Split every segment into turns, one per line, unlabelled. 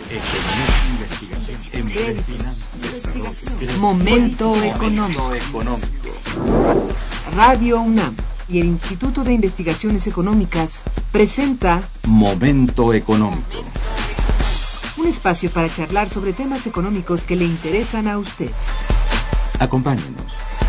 Momento económico. Radio UNAM y el Instituto de Investigaciones Económicas presenta
Momento económico.
Un espacio para charlar sobre temas económicos que le interesan a usted.
Acompáñenos.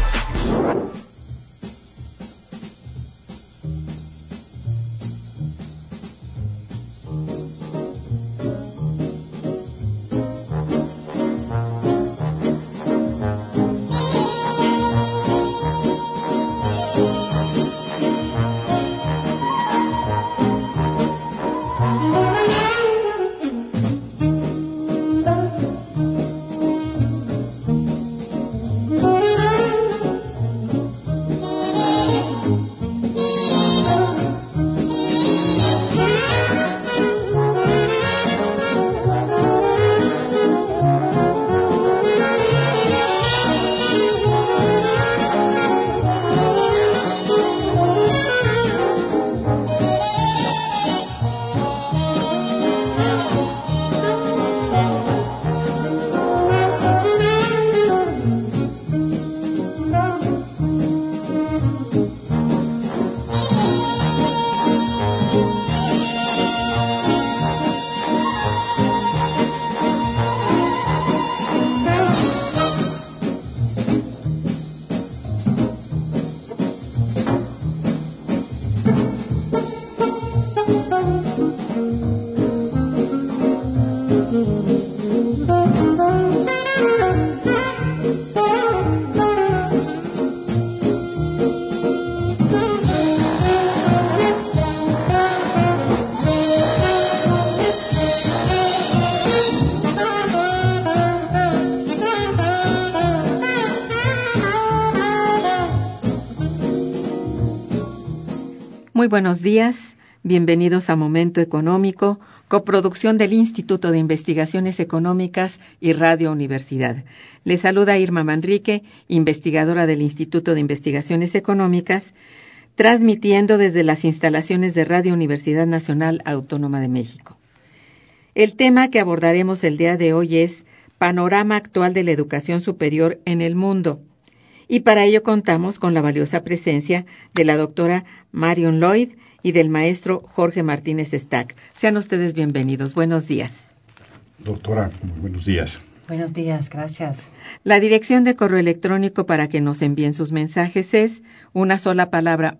Muy buenos días, bienvenidos a Momento Económico, coproducción del Instituto de Investigaciones Económicas y Radio Universidad. Les saluda Irma Manrique, investigadora del Instituto de Investigaciones Económicas, transmitiendo desde las instalaciones de Radio Universidad Nacional Autónoma de México. El tema que abordaremos el día de hoy es Panorama actual de la educación superior en el mundo. Y para ello contamos con la valiosa presencia de la doctora Marion Lloyd y del maestro Jorge Martínez Stack. Sean ustedes bienvenidos. Buenos días.
Doctora, muy buenos días.
Buenos días, gracias.
La dirección de correo electrónico para que nos envíen sus mensajes es una sola palabra,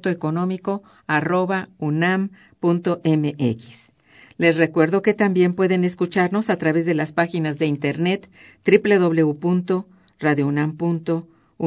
momentoeconómico@unam.mx. Les recuerdo que también pueden escucharnos a través de las páginas de internet www.radiounam.unam.mx.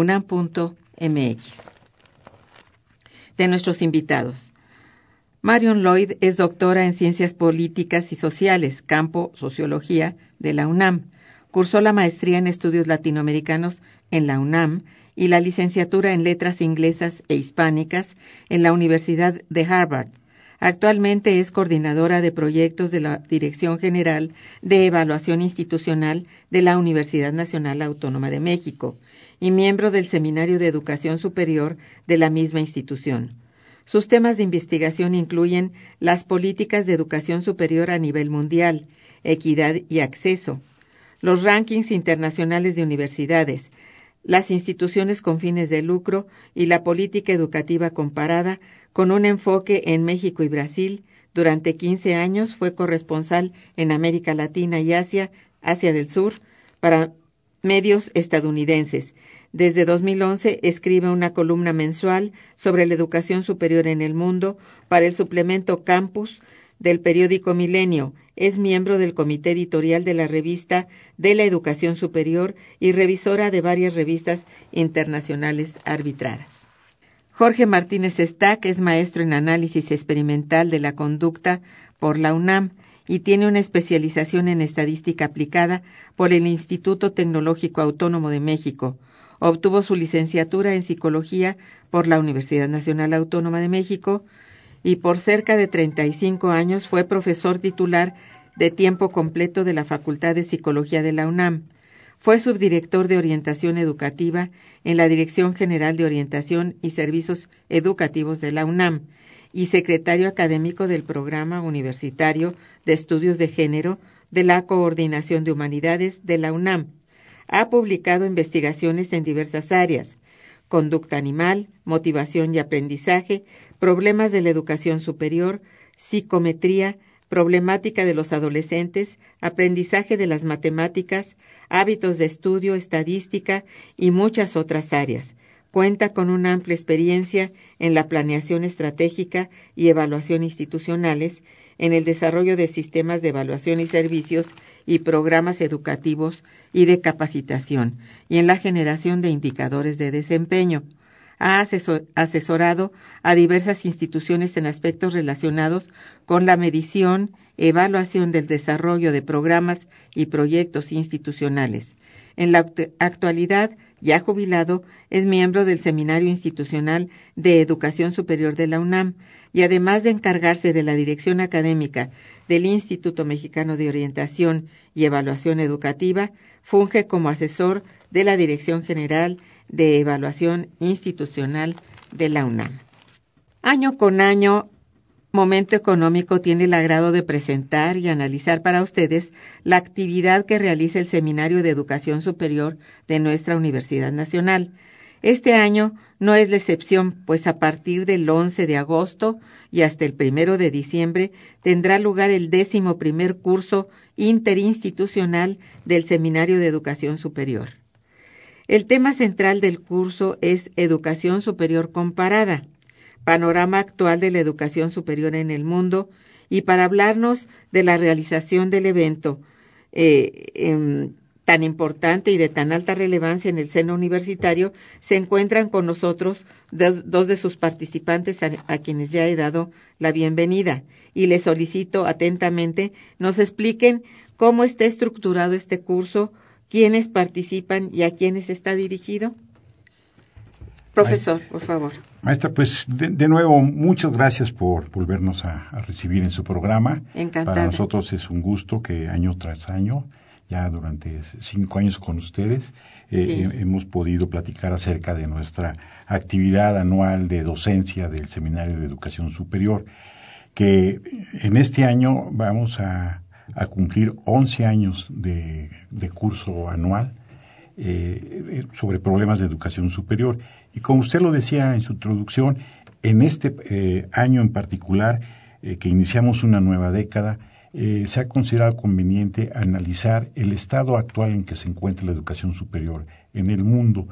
De nuestros invitados. Marion Lloyd es doctora en Ciencias Políticas y Sociales, campo Sociología de la UNAM. Cursó la maestría en Estudios Latinoamericanos en la UNAM y la licenciatura en Letras Inglesas e Hispánicas en la Universidad de Harvard. Actualmente es coordinadora de proyectos de la Dirección General de Evaluación Institucional de la Universidad Nacional Autónoma de México y miembro del Seminario de Educación Superior de la misma institución. Sus temas de investigación incluyen las políticas de educación superior a nivel mundial, equidad y acceso, los rankings internacionales de universidades, las instituciones con fines de lucro y la política educativa comparada, con un enfoque en México y Brasil. Durante 15 años fue corresponsal en América Latina y Asia del Sur, para medios estadounidenses. Desde 2011 escribe una columna mensual sobre la educación superior en el mundo para el suplemento Campus del periódico Milenio. Es miembro del comité editorial de la revista de la Educación Superior y revisora de varias revistas internacionales arbitradas. Jorge Martínez Stack es maestro en análisis experimental de la conducta por la UNAM y tiene una especialización en estadística aplicada por el Instituto Tecnológico Autónomo de México. Obtuvo su licenciatura en psicología por la Universidad Nacional Autónoma de México y por cerca de 35 años fue profesor titular de tiempo completo de la Facultad de Psicología de la UNAM. Fue subdirector de Orientación Educativa en la Dirección General de Orientación y Servicios Educativos de la UNAM y secretario académico del Programa Universitario de Estudios de Género de la Coordinación de Humanidades de la UNAM. Ha publicado investigaciones en diversas áreas: conducta animal, motivación y aprendizaje, problemas de la educación superior, psicometría, problemática de los adolescentes, aprendizaje de las matemáticas, hábitos de estudio, estadística y muchas otras áreas. Cuenta con una amplia experiencia en la planeación estratégica y evaluación institucionales, en el desarrollo de sistemas de evaluación y servicios y programas educativos y de capacitación, y en la generación de indicadores de desempeño. Ha asesorado a diversas instituciones en aspectos relacionados con la medición, evaluación del desarrollo de programas y proyectos institucionales. En la actualidad, ya jubilado, es miembro del Seminario Institucional de Educación Superior de la UNAM y además de encargarse de la dirección académica del Instituto Mexicano de Orientación y Evaluación Educativa, funge como asesor de la Dirección General de Evaluación Institucional de la UNAM. Año con año, Momento Económico tiene el agrado de presentar y analizar para ustedes la actividad que realiza el Seminario de Educación Superior de nuestra Universidad Nacional. Este año no es la excepción, pues a partir del 11 de agosto y hasta el 1 de diciembre tendrá lugar el 11º curso interinstitucional del Seminario de Educación Superior. El tema central del curso es Educación Superior Comparada, panorama actual de la educación superior en el mundo, y para hablarnos de la realización del evento tan importante y de tan alta relevancia en el seno universitario, se encuentran con nosotros dos de sus participantes a quienes ya he dado la bienvenida, y les solicito atentamente nos expliquen cómo está estructurado este curso, quiénes participan y a quiénes está dirigido. Profesor, por favor.
Maestra, pues de nuevo, muchas gracias por volvernos a recibir en su programa.
Encantada.
Para nosotros es un gusto que año tras año, ya durante 5 años con ustedes, hemos podido platicar acerca de nuestra actividad anual de docencia del Seminario de Educación Superior, que en este año vamos a cumplir 11 años de curso anual sobre problemas de educación superior. Y como usted lo decía en su introducción, en este año en particular, que iniciamos una nueva década, se ha considerado conveniente analizar el estado actual en que se encuentra la educación superior en el mundo.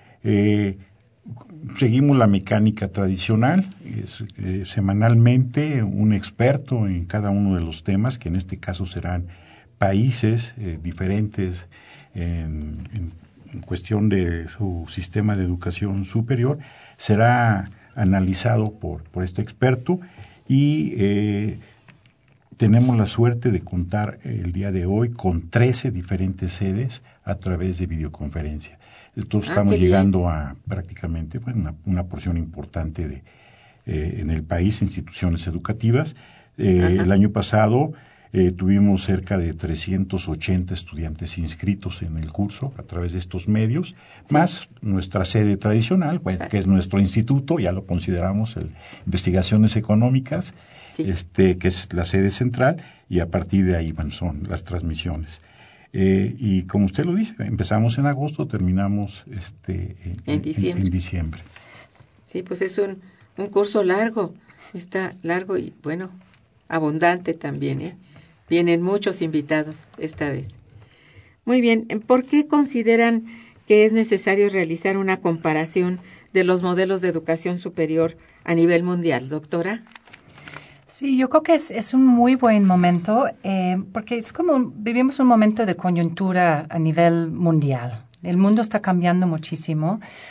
Seguimos la mecánica tradicional, semanalmente un experto en cada uno de los temas, que en este caso serán países diferentes en cuestión de su sistema de educación superior, será analizado por este experto y tenemos la suerte de contar el día de hoy con 13 diferentes sedes a través de videoconferencia. Entonces estamos llegando a prácticamente una porción importante en el país, instituciones educativas. El año pasado tuvimos cerca de 380 estudiantes inscritos en el curso a través de estos medios, más nuestra sede tradicional, que es nuestro instituto, ya lo consideramos, Investigaciones Económicas, que es la sede central, y a partir de ahí son las transmisiones. Y como usted lo dice, empezamos en agosto, terminamos en diciembre.
Sí, pues es un curso largo, está largo y bueno, abundante también, Vienen muchos invitados esta vez. Muy bien, ¿por qué consideran que es necesario realizar una comparación de los modelos de educación superior a nivel mundial, doctora?
Sí, yo creo que es un muy buen momento porque es como vivimos un momento de coyuntura a nivel mundial. El mundo está cambiando muchísimo.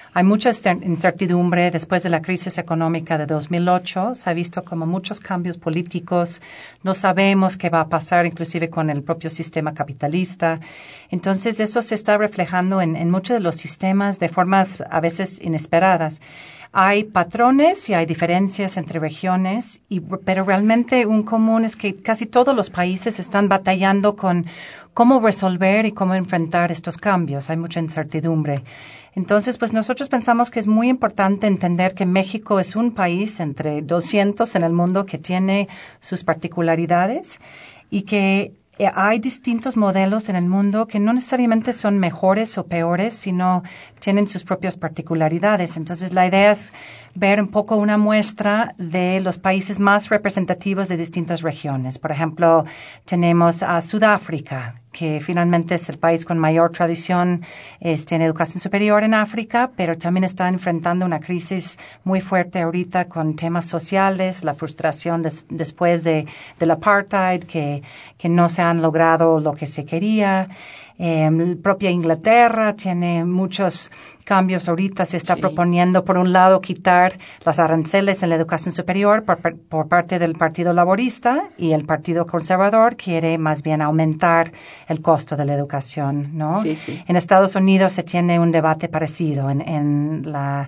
hay mucha incertidumbre después de la crisis económica de 2008. Se ha visto como muchos cambios políticos. No sabemos qué va a pasar inclusive con el propio sistema capitalista. Entonces, eso se está reflejando en muchos de los sistemas de formas a veces inesperadas. Hay patrones y hay diferencias entre regiones, pero realmente un común es que casi todos los países están batallando con cómo resolver y cómo enfrentar estos cambios. Hay mucha incertidumbre. Entonces, pues nosotros pensamos que es muy importante entender que México es un país entre 200 en el mundo que tiene sus particularidades y que hay distintos modelos en el mundo que no necesariamente son mejores o peores, sino tienen sus propias particularidades. Entonces, la idea es ver un poco una muestra de los países más representativos de distintas regiones. Por ejemplo, tenemos a Sudáfrica, que finalmente es el país con mayor tradición en educación superior en África, pero también está enfrentando una crisis muy fuerte ahorita con temas sociales, la frustración después del apartheid, que no se han logrado lo que se quería. La propia Inglaterra tiene muchos cambios ahorita. Se está proponiendo, por un lado, quitar los aranceles en la educación superior por parte del Partido Laborista, y el Partido Conservador quiere más bien aumentar el costo de la educación, ¿no?
Sí, sí.
En Estados Unidos se tiene un debate parecido en la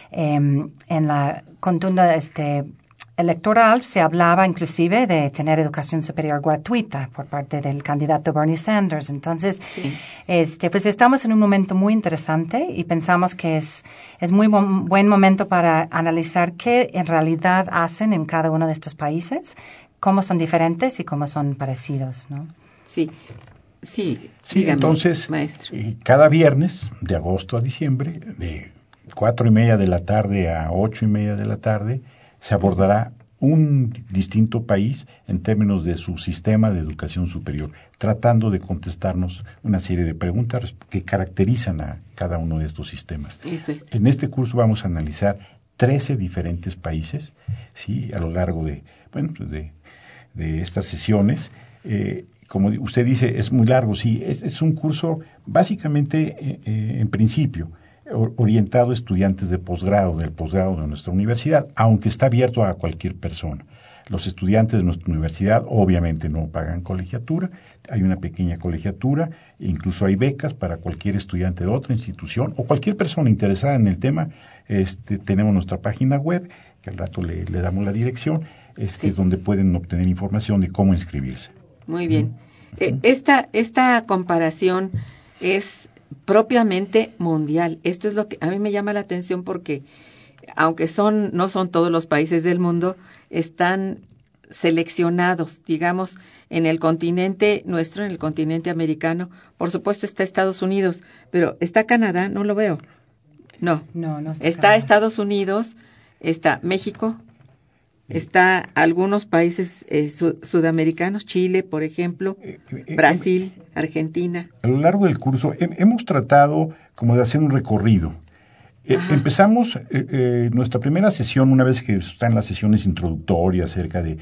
contunda electoral. Se hablaba inclusive de tener educación superior gratuita por parte del candidato Bernie Sanders. Entonces, pues estamos en un momento muy interesante y pensamos que es muy buen momento para analizar qué en realidad hacen en cada uno de estos países, cómo son diferentes y cómo son parecidos, ¿no?
Sí, dígame,
entonces,
maestro.
Cada viernes, de agosto a diciembre, de 4:30 de la tarde a 8:30 de la tarde, se abordará un distinto país en términos de su sistema de educación superior, tratando de contestarnos una serie de preguntas que caracterizan a cada uno de estos sistemas.
Eso es.
En este curso vamos a analizar 13 diferentes países, ¿sí?, a lo largo de estas sesiones. Como usted dice, es muy largo, sí, es un curso básicamente, en principio, orientado a estudiantes de posgrado, del posgrado de nuestra universidad, aunque está abierto a cualquier persona. Los estudiantes de nuestra universidad obviamente no pagan colegiatura, hay una pequeña colegiatura, incluso hay becas para cualquier estudiante de otra institución o cualquier persona interesada en el tema. Tenemos nuestra página web, que al rato le damos la dirección, donde pueden obtener información de cómo inscribirse.
Muy bien. Esta comparación es propiamente mundial. Esto es lo que a mí me llama la atención, porque aunque no son todos los países del mundo, están seleccionados, digamos, en el continente nuestro, en el continente americano. Por supuesto está Estados Unidos, pero ¿está Canadá? No lo veo. No está Canadá. Estados Unidos, está México, está algunos países sudamericanos, Chile, por ejemplo, Brasil, Argentina.
A lo largo del curso hemos tratado como de hacer un recorrido. Empezamos nuestra primera sesión, una vez que están las sesiones introductorias acerca de...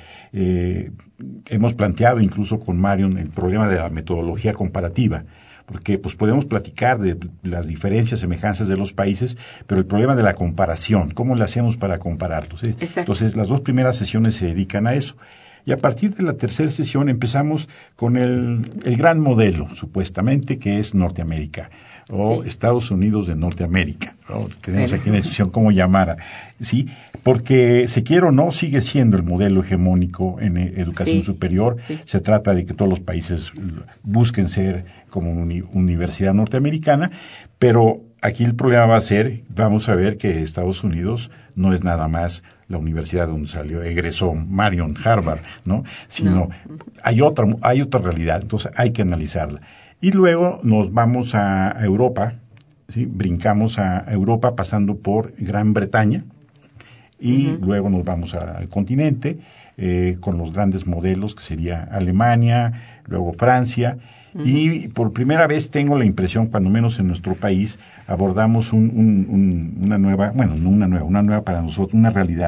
hemos planteado incluso con Marion el problema de la metodología comparativa, porque pues podemos platicar de las diferencias, semejanzas de los países, pero el problema de la comparación, ¿cómo le hacemos para compararlos? Entonces, las dos primeras sesiones se dedican a eso. Y a partir de la tercera sesión empezamos con el gran modelo, supuestamente, que es Norteamérica, o Estados Unidos de Norteamérica, ¿no? Tenemos aquí una discusión cómo llamar, ¿sí? Porque, se quiere o no, sigue siendo el modelo hegemónico en educación superior. Se trata de que todos los países busquen ser como una universidad norteamericana, pero aquí el problema va a ser, vamos a ver que Estados Unidos no es nada más la universidad donde egresó Marion, Harvard, ¿no? Sino hay otra realidad, entonces hay que analizarla. Y luego nos vamos a Europa, ¿sí? Brincamos a Europa pasando por Gran Bretaña, y luego nos vamos al continente con los grandes modelos, que sería Alemania, luego Francia. Y por primera vez tengo la impresión, cuando menos en nuestro país, abordamos una nueva para nosotros, una realidad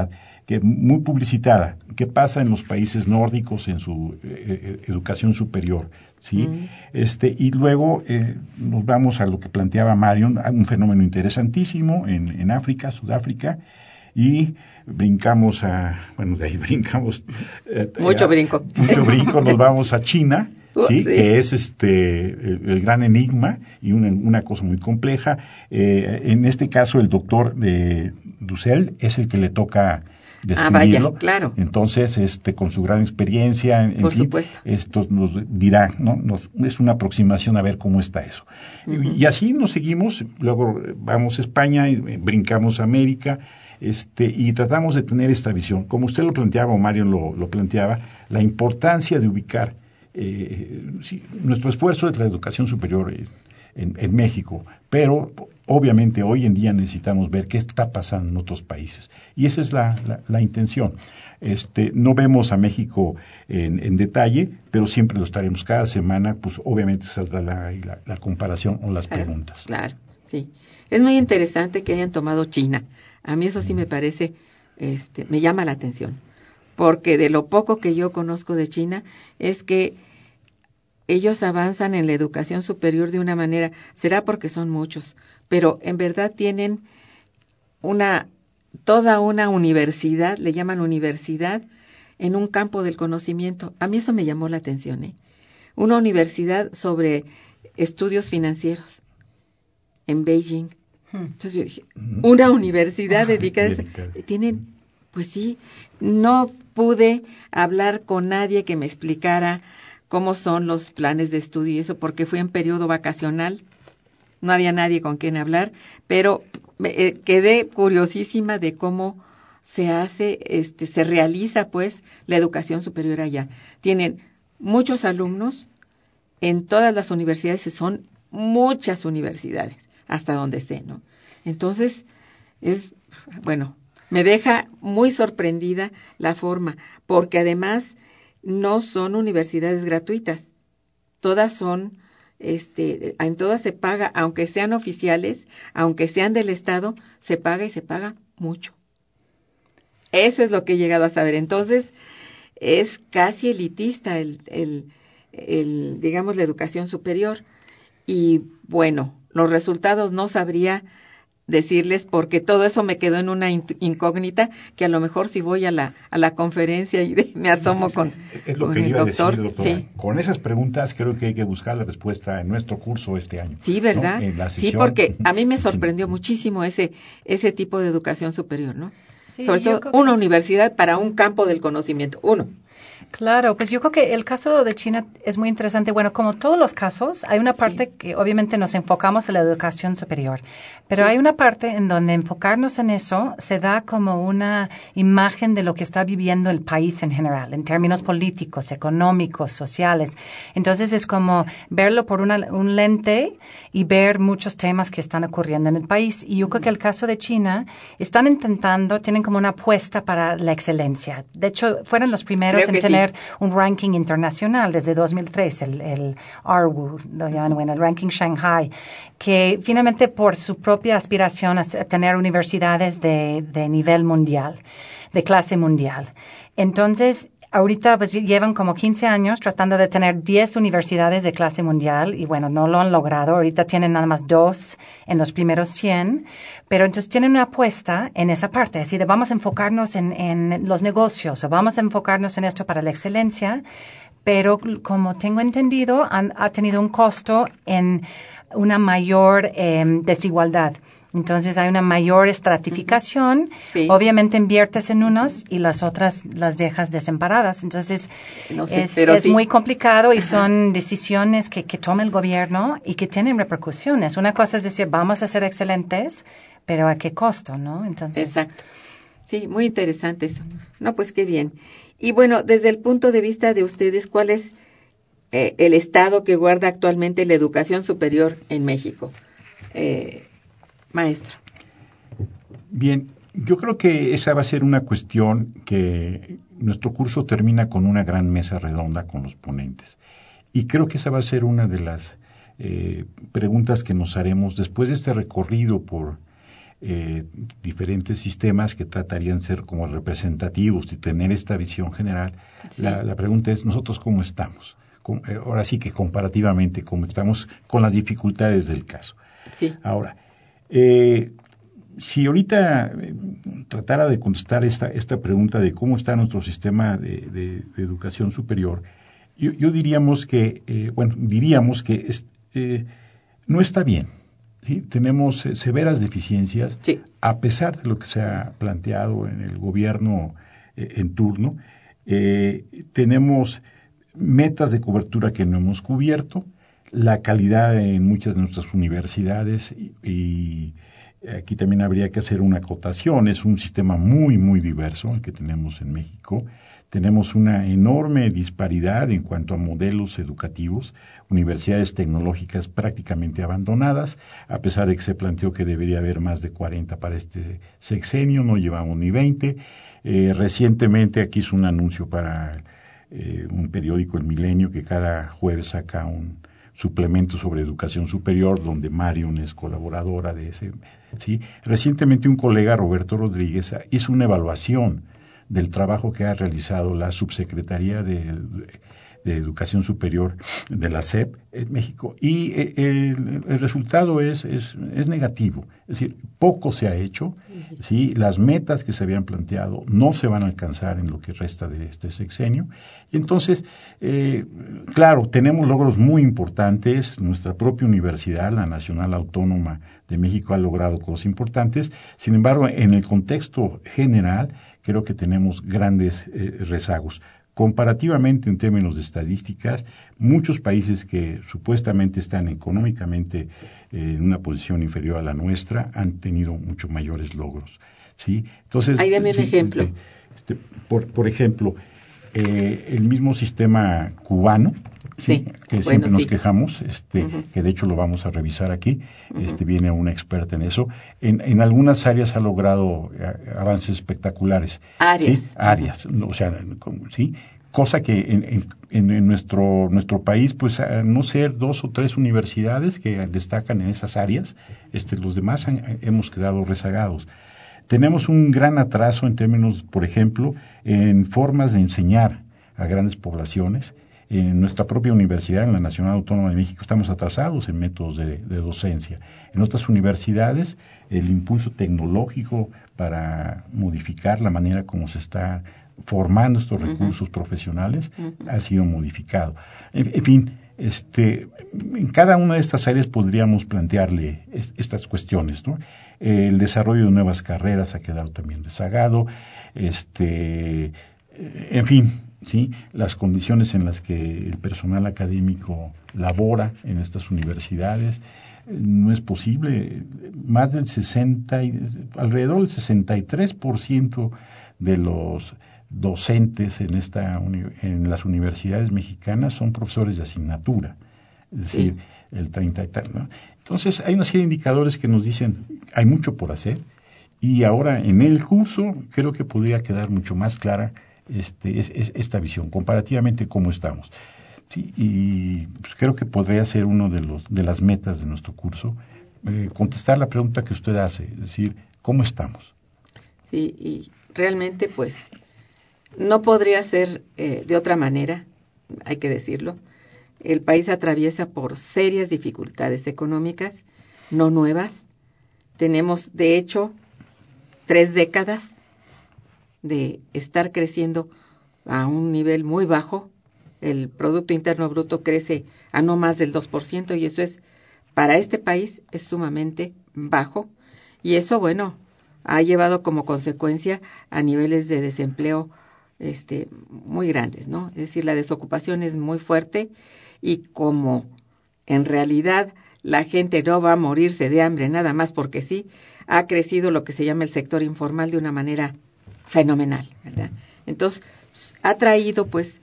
que muy publicitada, que pasa en los países nórdicos en su educación superior, ¿sí? Y luego nos vamos a lo que planteaba Marion, un fenómeno interesantísimo en África, Sudáfrica, y brincamos de ahí brincamos.
Mucho brinco,
nos vamos a China, ¿sí? Que es el gran enigma y una cosa muy compleja. En este caso, el doctor Dussel es el que le toca describirlo.
Vaya, claro.
Entonces, con su gran experiencia, en fin,
supuesto.
Esto nos dirá, ¿no? Es una aproximación a ver cómo está eso. Y así nos seguimos, luego vamos a España, brincamos a América, y tratamos de tener esta visión. Como usted lo planteaba, o Mario lo planteaba, la importancia de ubicar nuestro esfuerzo es la educación superior en México, pero obviamente hoy en día necesitamos ver qué está pasando en otros países, y esa es la intención. No vemos a México en detalle, pero siempre lo estaremos cada semana, pues obviamente saldrá la comparación o las preguntas.
Claro, sí. Es muy interesante que hayan tomado China. A mí eso sí me parece, me llama la atención, porque de lo poco que yo conozco de China es que ellos avanzan en la educación superior de una manera, será porque son muchos, pero en verdad tienen toda una universidad, le llaman universidad, en un campo del conocimiento. A mí eso me llamó la atención, Una universidad sobre estudios financieros en Beijing. Entonces yo dije, una universidad dedicada a eso. Tienen, pues sí, no pude hablar con nadie que me explicara cómo son los planes de estudio y eso, porque fui en periodo vacacional, no había nadie con quien hablar, pero quedé curiosísima de cómo se hace, se realiza pues la educación superior allá. Tienen muchos alumnos en todas las universidades, y son muchas universidades, hasta donde sé, ¿no? Entonces, me deja muy sorprendida la forma, porque además no son universidades gratuitas, todas son, en todas se paga, aunque sean oficiales, aunque sean del Estado, se paga y se paga mucho. Eso es lo que he llegado a saber. Entonces, es casi elitista digamos, la educación superior. Y bueno, los resultados no sabría decirles, porque todo eso me quedó en una incógnita, que a lo mejor si voy a la conferencia y me asomo con
el doctor. Sí. Con esas preguntas creo que hay que buscar la respuesta en nuestro curso este año.
Sí, ¿verdad?
¿No?
Sí, porque a mí me sorprendió muchísimo ese tipo de educación superior, ¿no?
Sí,
sobre todo una universidad para un campo del conocimiento,
Claro, pues yo creo que el caso de China es muy interesante. Bueno, como todos los casos, hay una parte que obviamente nos enfocamos en la educación superior, pero hay una parte en donde enfocarnos en eso se da como una imagen de lo que está viviendo el país en general, en términos políticos, económicos, sociales. Entonces es como verlo por un lente y ver muchos temas que están ocurriendo en el país. Y yo creo que el caso de China están intentando, tienen como una apuesta para la excelencia. De hecho, fueron los primeros en tener un ranking internacional desde 2003, el RWU, el ranking Shanghai, que finalmente por su propia aspiración a tener universidades de nivel mundial, de clase mundial. Entonces, ahorita pues llevan como 15 años tratando de tener 10 universidades de clase mundial y bueno, no lo han logrado. Ahorita tienen nada más 2 en los primeros 100, pero entonces tienen una apuesta en esa parte, es decir, vamos a enfocarnos en los negocios o vamos a enfocarnos en esto para la excelencia, pero como tengo entendido, ha tenido un costo en una mayor desigualdad. Entonces hay una mayor estratificación. Sí. Obviamente inviertes en unos y las otras las dejas desamparadas. Entonces es muy complicado y son decisiones que toma el gobierno y que tienen repercusiones. Una cosa es decir, vamos a ser excelentes, pero ¿a qué costo, no? Entonces.
Exacto. Sí, muy interesante eso. No, pues qué bien. Y bueno, desde el punto de vista de ustedes, ¿cuál es el estado que guarda actualmente la educación superior en México? Maestro.
Bien, yo creo que esa va a ser una cuestión que nuestro curso termina con una gran mesa redonda con los ponentes. Y creo que esa va a ser una de las preguntas que nos haremos después de este recorrido por diferentes sistemas que tratarían de ser como representativos y tener esta visión general. Sí. La pregunta es, ¿nosotros cómo estamos? Ahora sí que comparativamente, ¿cómo estamos con las dificultades del caso?
Sí.
Ahora, si ahorita tratara de contestar esta pregunta de cómo está nuestro sistema de educación superior, yo diríamos que no está bien. ¿Sí? Tenemos severas deficiencias,
sí,
a pesar de lo que se ha planteado en el gobierno en turno. Tenemos metas de cobertura que no hemos cubierto, la calidad en muchas de nuestras universidades y aquí también habría que hacer una acotación. Es un sistema muy, muy diverso el que tenemos en México. Tenemos una enorme disparidad en cuanto a modelos educativos, universidades tecnológicas prácticamente abandonadas, a pesar de que se planteó que debería haber más de 40 para este sexenio, no llevamos ni 20. Recientemente aquí hizo un anuncio para un periódico, El Milenio, que cada jueves saca un suplemento sobre educación superior, donde Marion es colaboradora de ese. ¿Sí? Recientemente un colega, Roberto Rodríguez, hizo una evaluación del trabajo que ha realizado la Subsecretaría de Educación Superior de la SEP en México, y el resultado es negativo. Es decir, poco se ha hecho, ¿sí? Las metas que se habían planteado no se van a alcanzar en lo que resta de este sexenio, y entonces, claro, tenemos logros muy importantes. Nuestra propia universidad, la Nacional Autónoma de México, ha logrado cosas importantes. Sin embargo, en el contexto general, creo que tenemos grandes rezagos. Comparativamente, en términos de estadísticas, muchos países que supuestamente están económicamente en una posición inferior a la nuestra han tenido mucho mayores logros, ¿sí? Entonces,
ahí dame un ejemplo.
Por ejemplo, el mismo sistema cubano, ¿sí? Que siempre nos quejamos, que de hecho lo vamos a revisar aquí, viene una experta en eso. En algunas áreas ha logrado avances espectaculares.
Áreas.
¿Sí? Áreas, o sea, ¿sí? Cosa que en nuestro país, pues a no ser 2 o 3 universidades que destacan en esas áreas, los demás hemos quedado rezagados. Tenemos un gran atraso en términos, por ejemplo, en formas de enseñar a grandes poblaciones. En nuestra propia universidad, en la Nacional Autónoma de México, estamos atrasados en métodos de docencia. En otras universidades, el impulso tecnológico para modificar la manera como se está formando estos recursos profesionales ha sido modificado. En fin, en cada una de estas áreas podríamos plantearle estas cuestiones, ¿no? El desarrollo de nuevas carreras ha quedado también rezagado, en fin, ¿sí? Las condiciones en las que el personal académico labora en estas universidades, no es posible. Más del alrededor del 63% de los docentes en las universidades mexicanas son profesores de asignatura, es decir,
Sí.
el 30 y tal, ¿no? Entonces hay una serie de indicadores que nos dicen hay mucho por hacer, y ahora en el curso creo que podría quedar mucho más clara esta visión comparativamente cómo estamos. Sí, y pues creo que podría ser uno de las metas de nuestro curso, contestar la pregunta que usted hace, es decir, ¿cómo estamos?
Sí, y realmente pues no podría ser de otra manera, hay que decirlo. El país atraviesa por serias dificultades económicas, no nuevas. Tenemos, de hecho, 3 décadas de estar creciendo a un nivel muy bajo. El Producto Interno Bruto crece a no más del 2%, y eso es, para este país, es sumamente bajo. Y eso, bueno, ha llevado como consecuencia a niveles de desempleo muy grandes, ¿no? Es decir, la desocupación es muy fuerte, y como en realidad la gente no va a morirse de hambre nada más porque sí, ha crecido lo que se llama el sector informal de una manera fenomenal, ¿verdad? Entonces, ha traído pues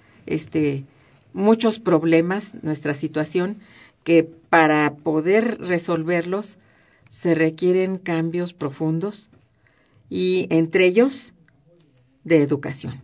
muchos problemas nuestra situación, que para poder resolverlos se requieren cambios profundos, y entre ellos de educación,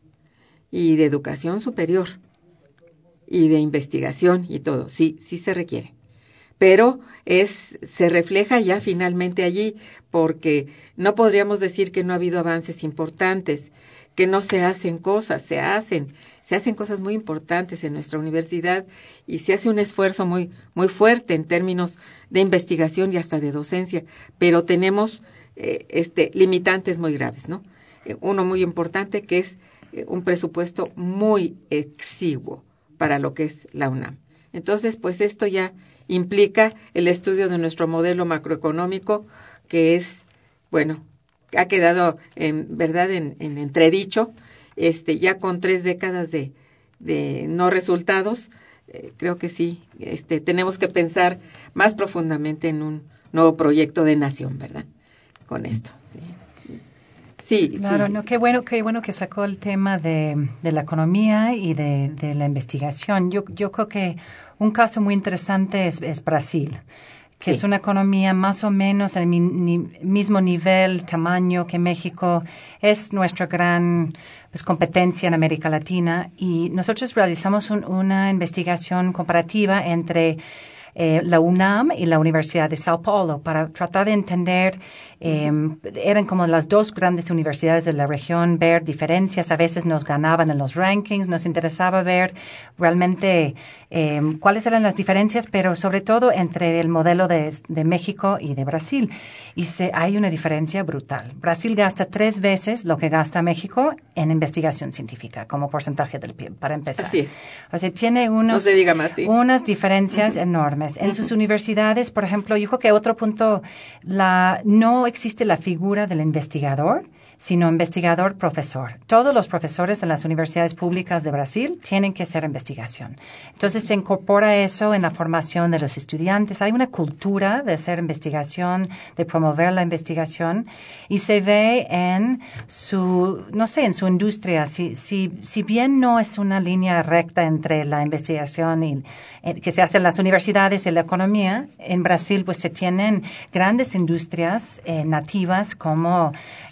y de educación superior, y de investigación y todo, sí se requiere. pero se refleja ya finalmente allí, porque no podríamos decir que no ha habido avances importantes, que no se hacen cosas, se hacen cosas muy importantes en nuestra universidad y se hace un esfuerzo muy, muy fuerte en términos de investigación y hasta de docencia, pero tenemos limitantes muy graves, ¿no? Uno muy importante que es un presupuesto muy exiguo para lo que es la UNAM. Entonces, pues esto ya implica el estudio de nuestro modelo macroeconómico, que es, bueno, ha quedado en verdad en entredicho, ya con 3 décadas de no resultados. Creo que sí, tenemos que pensar más profundamente en un nuevo proyecto de nación, ¿verdad? Con esto, sí. Sí,
claro,
sí.
No, qué bueno que sacó el tema de la economía y de la investigación. Yo creo que un caso muy interesante es Brasil, que es una economía más o menos al mismo nivel, tamaño que México. Es nuestra gran competencia en América Latina y nosotros realizamos una investigación comparativa entre la UNAM y la Universidad de Sao Paulo para tratar de entender, eran como las 2 grandes universidades de la región, ver diferencias, a veces nos ganaban en los rankings, nos interesaba ver realmente cuáles eran las diferencias, pero sobre todo entre el modelo de México y de Brasil. Y hay una diferencia brutal. Brasil gasta 3 veces lo que gasta México en investigación científica, como porcentaje del PIB, para empezar.
Así es.
O sea, tiene
No se diga más, sí.
unas diferencias enormes. En sus universidades, por ejemplo, yo creo que otro punto, no existe la figura del investigador, sino investigador-profesor. Todos los profesores de las universidades públicas de Brasil tienen que hacer investigación. Entonces se incorpora eso en la formación de los estudiantes. Hay una cultura de hacer investigación, de promover la investigación, y se ve en su industria. Si bien no es una línea recta entre la investigación y que se hace en las universidades y la economía, en Brasil pues se tienen grandes industrias nativas como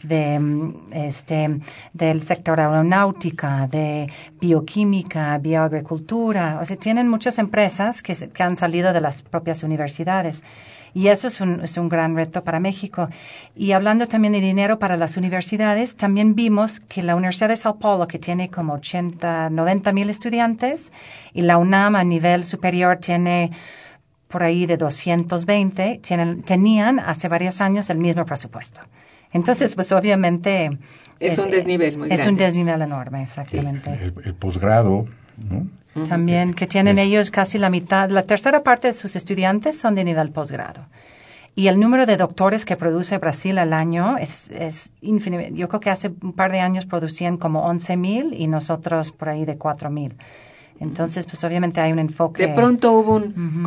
del sector aeronáutica, de bioquímica, bioagricultura. O sea, tienen muchas empresas que han salido de las propias universidades. Y eso es un gran reto para México. Y hablando también de dinero para las universidades, también vimos que la Universidad de Sao Paulo, que tiene como 90 mil estudiantes, y la UNAM a nivel superior tiene por ahí de 220, tenían hace varios años el mismo presupuesto. Entonces, pues obviamente
es un desnivel muy grande.
Es un desnivel enorme, exactamente.
El posgrado, ¿no?
También que tienen ellos casi la mitad, la tercera parte de sus estudiantes son de nivel posgrado. Y el número de doctores que produce Brasil al año es infinito. Yo creo que hace un par de años producían como 11,000 y nosotros por ahí de 4,000. Entonces, pues obviamente hay un enfoque.
De pronto hubo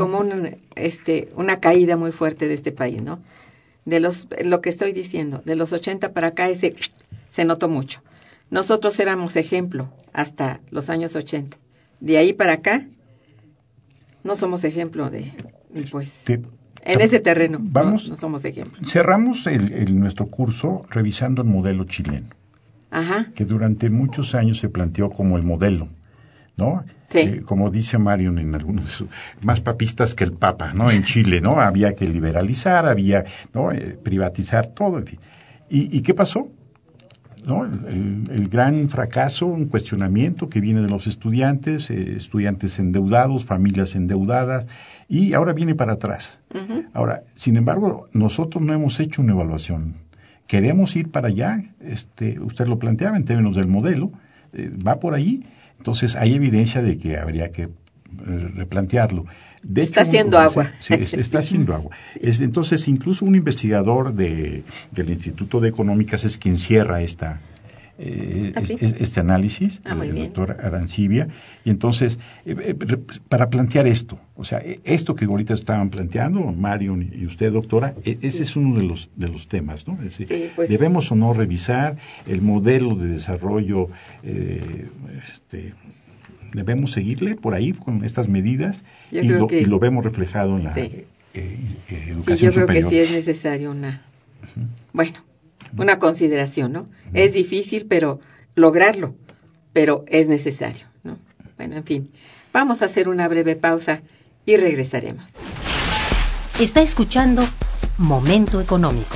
una caída muy fuerte de este país, ¿no? Lo que estoy diciendo, de los 80 para acá se notó mucho. Nosotros éramos ejemplo hasta los años 80. De ahí para acá no somos ejemplo en ese terreno.
Vamos,
no somos ejemplo.
Cerramos nuestro curso revisando el modelo chileno, que durante muchos años se planteó como el modelo, ¿no?
Sí.
Como dice Marion en algunos de sus, más papistas que el Papa, ¿no? En Chile, ¿no? Había que liberalizar, había, ¿no? Privatizar todo, en fin. ¿Y qué pasó? ¿No? El gran fracaso, un cuestionamiento que viene de los estudiantes, estudiantes endeudados, familias endeudadas, y ahora viene para atrás. Uh-huh. Ahora, sin embargo, nosotros no hemos hecho una evaluación. Queremos ir para allá, usted lo planteaba en términos del modelo, va por ahí, entonces hay evidencia de que habría que replantearlo. De hecho,
está haciendo agua.
Sí, está haciendo agua. Entonces, incluso un investigador del Instituto de Económicas es quien cierra este análisis, el doctor Arancibia. Y entonces, para plantear esto, o sea, esto que ahorita estaban planteando, Marion y usted, doctora, ese es uno de los temas, ¿no? Es decir,
sí, pues,
debemos o no revisar el modelo de desarrollo, debemos seguirle por ahí con estas medidas y lo vemos reflejado en la educación superior.
Sí, yo creo que sí es necesario una consideración, ¿no? Uh-huh. Es difícil, pero lograrlo, pero es necesario, ¿no? Bueno, en fin, vamos a hacer una breve pausa y regresaremos.
Está escuchando Momento Económico.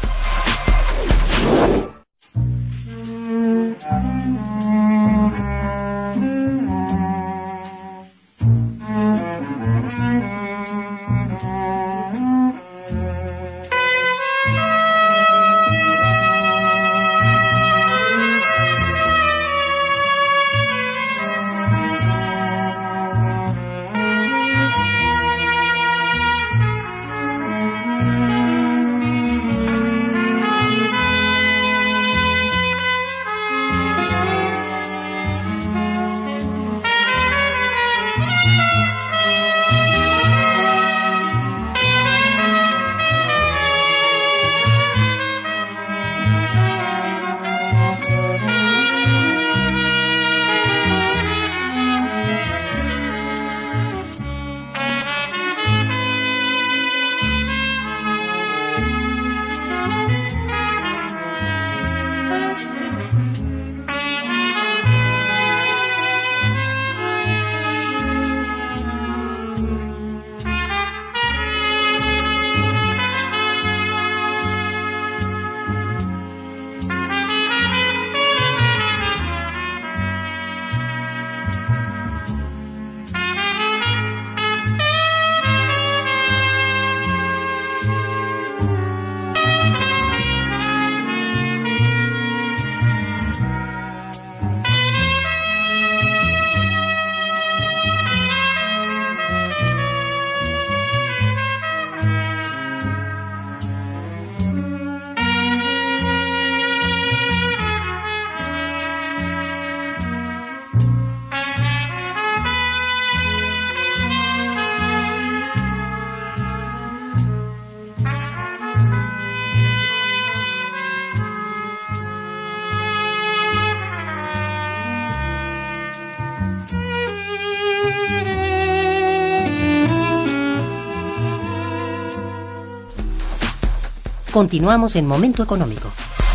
Continuamos en Momento Económico.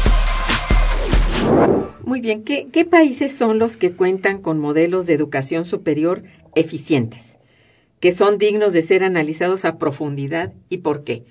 Muy bien, ¿qué países son los que cuentan con modelos de educación superior eficientes, que son dignos de ser analizados a profundidad y por qué?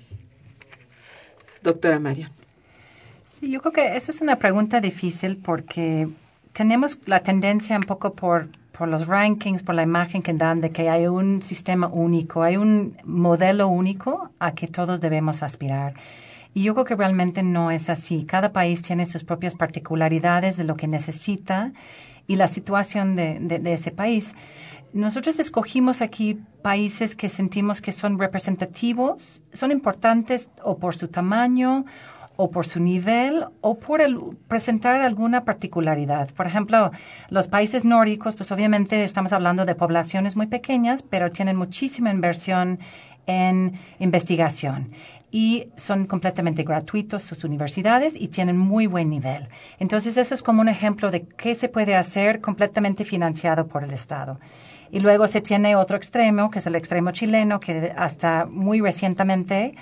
Doctora Marion.
Sí, yo creo que eso es una pregunta difícil porque tenemos la tendencia un poco por los rankings, por la imagen que dan de que hay un sistema único, hay un modelo único a que todos debemos aspirar. Y yo creo que realmente no es así. Cada país tiene sus propias particularidades de lo que necesita y la situación de ese país. Nosotros escogimos aquí países que sentimos que son representativos, son importantes o por su tamaño o por su nivel o por presentar alguna particularidad. Por ejemplo, los países nórdicos, pues obviamente estamos hablando de poblaciones muy pequeñas, pero tienen muchísima inversión en investigación. Y son completamente gratuitos sus universidades y tienen muy buen nivel. Entonces, eso es como un ejemplo de qué se puede hacer completamente financiado por el Estado. Y luego se tiene otro extremo, que es el extremo chileno, que hasta muy recientemente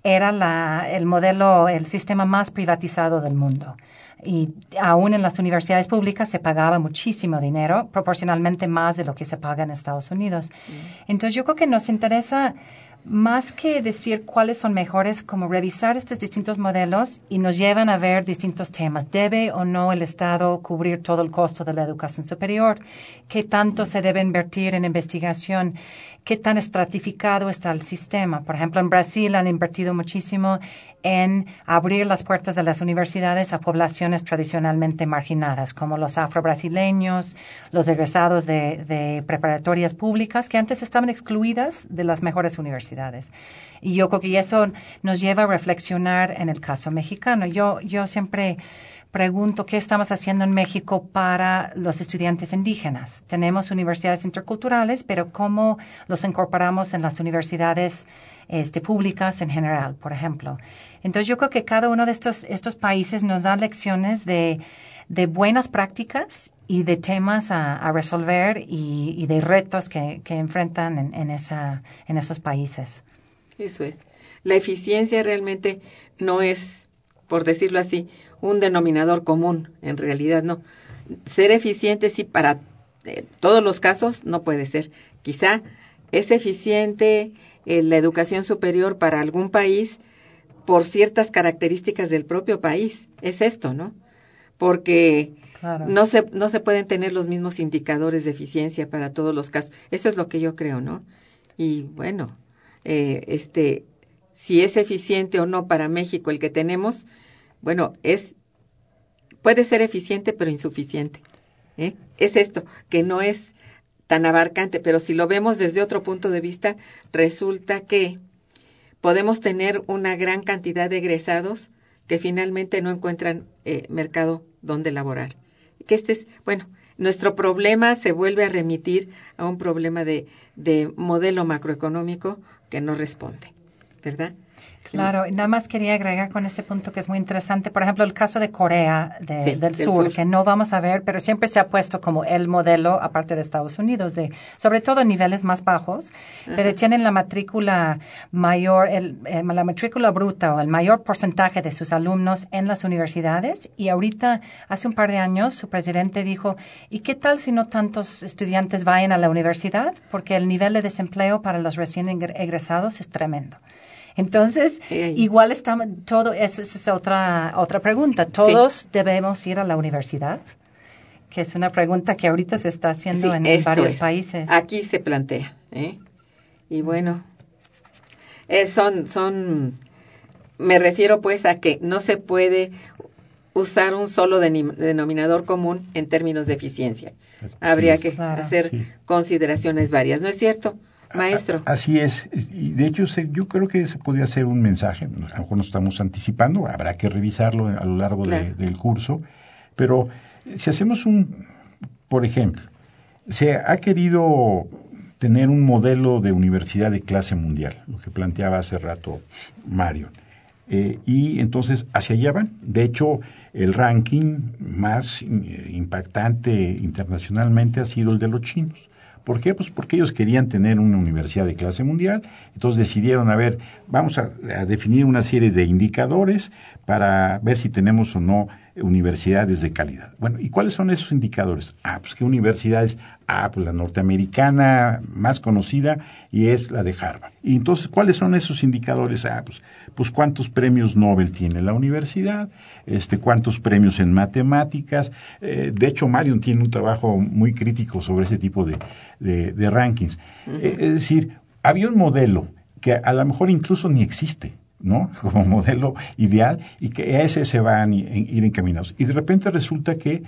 era el sistema más privatizado del mundo. Y aún en las universidades públicas se pagaba muchísimo dinero, proporcionalmente más de lo que se paga en Estados Unidos. Entonces, yo creo que nos interesa más que decir cuáles son mejores, como revisar estos distintos modelos y nos llevan a ver distintos temas. ¿Debe o no el Estado cubrir todo el costo de la educación superior? ¿Qué tanto se debe invertir en investigación? ¿Qué tan estratificado está el sistema? Por ejemplo, en Brasil han invertido muchísimo en abrir las puertas de las universidades a poblaciones tradicionalmente marginadas, como los afrobrasileños, los egresados de preparatorias públicas, que antes estaban excluidas de las mejores universidades. Y yo creo que eso nos lleva a reflexionar en el caso mexicano. Yo siempre pregunto qué estamos haciendo en México para los estudiantes indígenas. Tenemos universidades interculturales, pero ¿cómo los incorporamos en las universidades públicas en general, por ejemplo? Entonces, yo creo que cada uno de estos países nos da lecciones de buenas prácticas y de temas a resolver y de retos que enfrentan en esos países.
Eso es. La eficiencia realmente no es, por decirlo así, un denominador común, en realidad no. Ser eficiente sí para todos los casos no puede ser. Quizá es eficiente la educación superior para algún país por ciertas características del propio país. Es esto, ¿no? Porque claro, no se pueden tener los mismos indicadores de eficiencia para todos los casos. Eso es lo que yo creo, ¿no? Y bueno, si es eficiente o no para México el que tenemos, bueno, puede ser eficiente pero insuficiente. Es esto, que no es tan abarcante, pero si lo vemos desde otro punto de vista, resulta que podemos tener una gran cantidad de egresados que finalmente no encuentran mercado donde laborar. Que nuestro problema se vuelve a remitir a un problema de modelo macroeconómico que no responde, ¿verdad?
Claro, nada más quería agregar con ese punto que es muy interesante. Por ejemplo, el caso de Corea del Sur, que no vamos a ver, pero siempre se ha puesto como el modelo, aparte de Estados Unidos, sobre todo en niveles más bajos, pero tienen la matrícula mayor, la matrícula bruta o el mayor porcentaje de sus alumnos en las universidades. Y ahorita, hace un par de años, su presidente dijo, ¿y qué tal si no tantos estudiantes vayan a la universidad? Porque el nivel de desempleo para los recién egresados es tremendo. Entonces, igual esa es otra pregunta. ¿Todos debemos ir a la universidad? Que es una pregunta que ahorita se está haciendo en varios países.
Aquí se plantea, Y bueno, me refiero pues a que no se puede usar un solo denominador común en términos de eficiencia. Habría que hacer consideraciones varias, ¿no es cierto? Maestro.
Así es. Y de hecho, yo creo que se podría hacer un mensaje. A lo mejor nos estamos anticipando, habrá que revisarlo a lo largo del curso. Pero si hacemos por ejemplo, se ha querido tener un modelo de universidad de clase mundial, lo que planteaba hace rato Mario. Y entonces hacia allá van. De hecho, el ranking más impactante internacionalmente ha sido el de los chinos. ¿Por qué? Pues porque ellos querían tener una universidad de clase mundial, entonces decidieron, vamos a definir una serie de indicadores para ver si tenemos o no universidades de calidad. Bueno, ¿y cuáles son esos indicadores? Pues ¿qué universidades? Pues la norteamericana más conocida y es la de Harvard. Y entonces, ¿cuáles son esos indicadores? Pues ¿cuántos premios Nobel tiene la universidad? ¿Cuántos premios en matemáticas? De hecho, Marion tiene un trabajo muy crítico sobre ese tipo de rankings. Uh-huh. Es decir, había un modelo que a lo mejor incluso ni existe, ¿no? Como modelo ideal, y que a ese se van a ir encaminados. Y de repente resulta que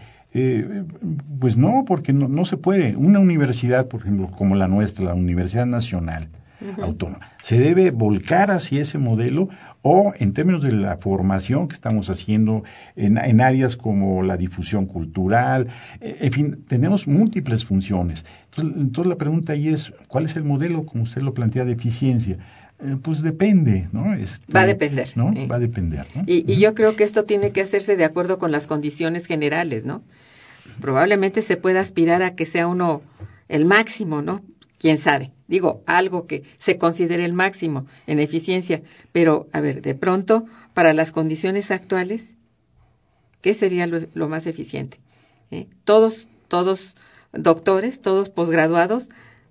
pues no, porque no se puede. Una universidad, por ejemplo, como la nuestra, la Universidad Nacional Autónoma, se debe volcar hacia ese modelo, o en términos de la formación que estamos haciendo en áreas como la difusión cultural, en fin, tenemos múltiples funciones. Entonces la pregunta ahí es, ¿cuál es el modelo, como usted lo plantea, de eficiencia? Pues depende, ¿no?
Va a depender.
¿No? Va a depender, ¿no?
Y yo creo que esto tiene que hacerse de acuerdo con las condiciones generales, ¿no? Probablemente se pueda aspirar a que sea uno el máximo, ¿no? ¿Quién sabe? Digo, algo que se considere el máximo en eficiencia. Pero, de pronto, para las condiciones actuales, ¿qué sería lo más eficiente? Todos doctores, todos posgraduados,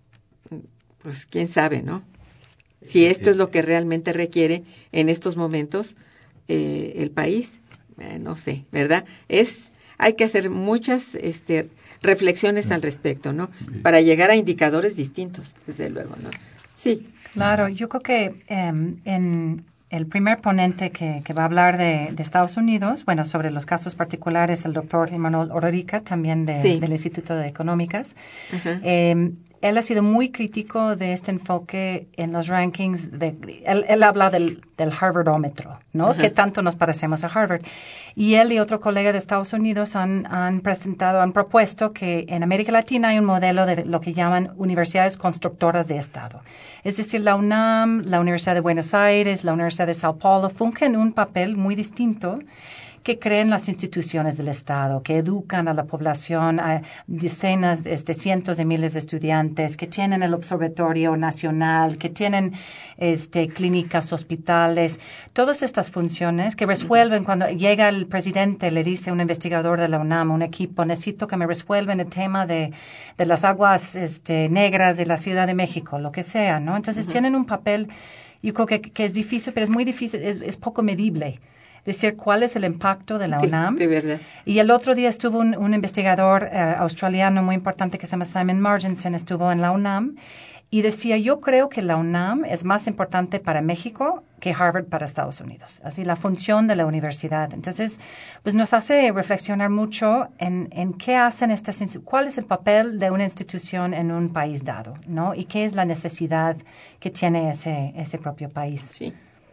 pues quién sabe, ¿no? Si esto es lo que realmente requiere en estos momentos el país, no sé, ¿verdad? Hay que hacer muchas reflexiones al respecto, ¿no? Para llegar a indicadores distintos, desde luego, ¿no? Sí.
Claro, yo creo que en el primer ponente que va a hablar de Estados Unidos, sobre los casos particulares, el doctor Emanuel Ororica, también del Instituto de Económicas, él ha sido muy crítico de este enfoque en los rankings. Él habla del Harvardómetro, ¿no? Que tanto nos parecemos a Harvard. Y él y otro colega de Estados Unidos han propuesto que en América Latina hay un modelo de lo que llaman universidades constructoras de Estado. Es decir, la UNAM, la Universidad de Buenos Aires, la Universidad de Sao Paulo fungen un papel muy distinto, que creen las instituciones del Estado, que educan a la población, a decenas, cientos de miles de estudiantes, que tienen el Observatorio Nacional, que tienen clínicas, hospitales, todas estas funciones que resuelven cuando llega el presidente, le dice a un investigador de la UNAM, un equipo, necesito que me resuelvan el tema de las aguas negras de la Ciudad de México, lo que sea, ¿no? Entonces tienen un papel, yo creo que es difícil, pero es muy difícil, es poco medible. Decir cuál es el impacto de la UNAM.
De verdad.
Y el otro día estuvo un investigador australiano muy importante que se llama Simon Marginson, estuvo en la UNAM y decía, yo creo que la UNAM es más importante para México que Harvard para Estados Unidos. Así la función de la universidad. Entonces, pues nos hace reflexionar mucho en qué hacen cuál es el papel de una institución en un país dado, ¿no? Y qué es la necesidad que tiene ese propio país.
Sí.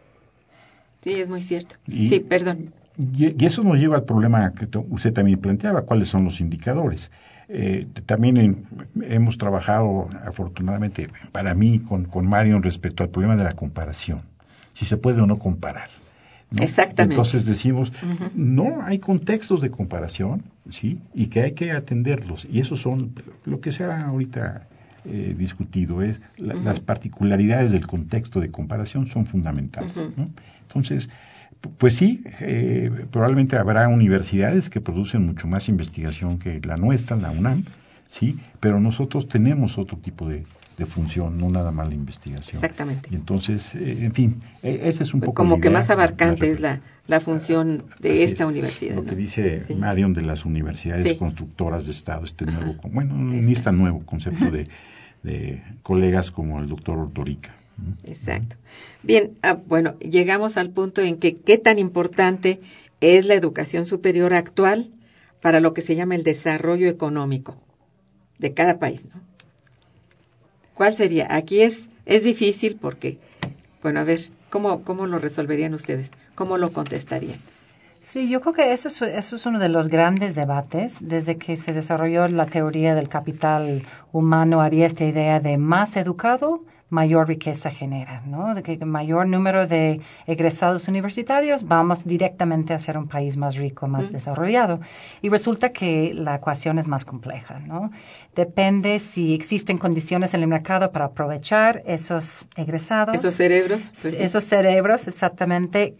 Sí, es muy cierto. Sí, perdón.
Y eso nos lleva al problema que usted también planteaba, cuáles son los indicadores. También hemos trabajado, afortunadamente, para mí, con Marion respecto al problema de la comparación. Si se puede o no comparar, ¿no?
Exactamente.
Entonces decimos, no hay contextos de comparación, ¿sí? Y que hay que atenderlos. Y esos son, lo que se ha ahorita discutido, es las particularidades del contexto de comparación son fundamentales, ¿no? Entonces, pues sí, probablemente habrá universidades que producen mucho más investigación que la nuestra, la UNAM, sí, pero nosotros tenemos otro tipo de función, no nada más la investigación.
Exactamente.
Y entonces, en fin, ese es un poco
como
la
que
idea,
más abarcante es la función de esta universidad.
Lo que dice
sí.
Marion de las universidades
sí.
constructoras de Estado, nuevo, bueno, ni es tan nuevo concepto de colegas como el doctor Ortorica.
Exacto. Bien, bueno, llegamos al punto en que qué tan importante es la educación superior actual para lo que se llama el desarrollo económico de cada país, ¿no? ¿Cuál sería? Aquí es difícil porque, bueno, a ver, ¿cómo lo resolverían ustedes? ¿Cómo lo contestarían?
Sí, yo creo que eso es uno de los grandes debates. Desde que se desarrolló la teoría del capital humano había esta idea de más educado, mayor riqueza genera, ¿no? De que mayor número de egresados universitarios vamos directamente a ser un país más rico, más desarrollado. Y resulta que la ecuación es más compleja, ¿no? Depende si existen condiciones en el mercado para aprovechar esos egresados.
Esos cerebros. Pues,
esos cerebros, exactamente.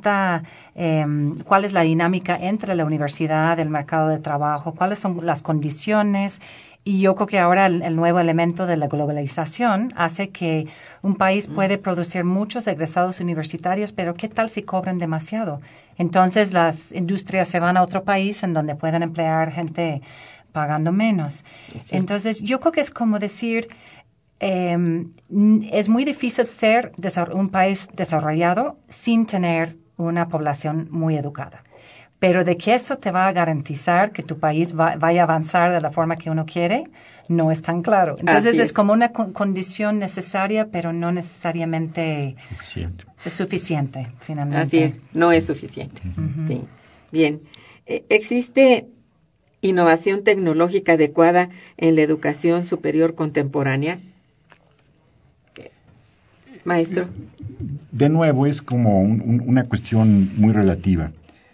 ¿Cuál es la dinámica entre la universidad, el mercado de trabajo? ¿Cuáles son las condiciones? Y yo creo que ahora el nuevo elemento de la globalización hace que un país puede producir muchos egresados universitarios, pero ¿qué tal si cobran demasiado? Entonces las industrias se van a otro país en donde pueden emplear gente pagando menos. Sí. Entonces yo creo que es como decir, es muy difícil ser un país desarrollado sin tener una población muy educada. Pero de que eso te va a garantizar que tu país vaya a avanzar de la forma que uno quiere, no es tan claro. Entonces es como una condición necesaria, pero no necesariamente suficiente, finalmente.
Así es, no es suficiente. Sí. Bien, ¿existe innovación tecnológica adecuada en la educación superior contemporánea? Maestro.
De nuevo, es como una cuestión muy relativa.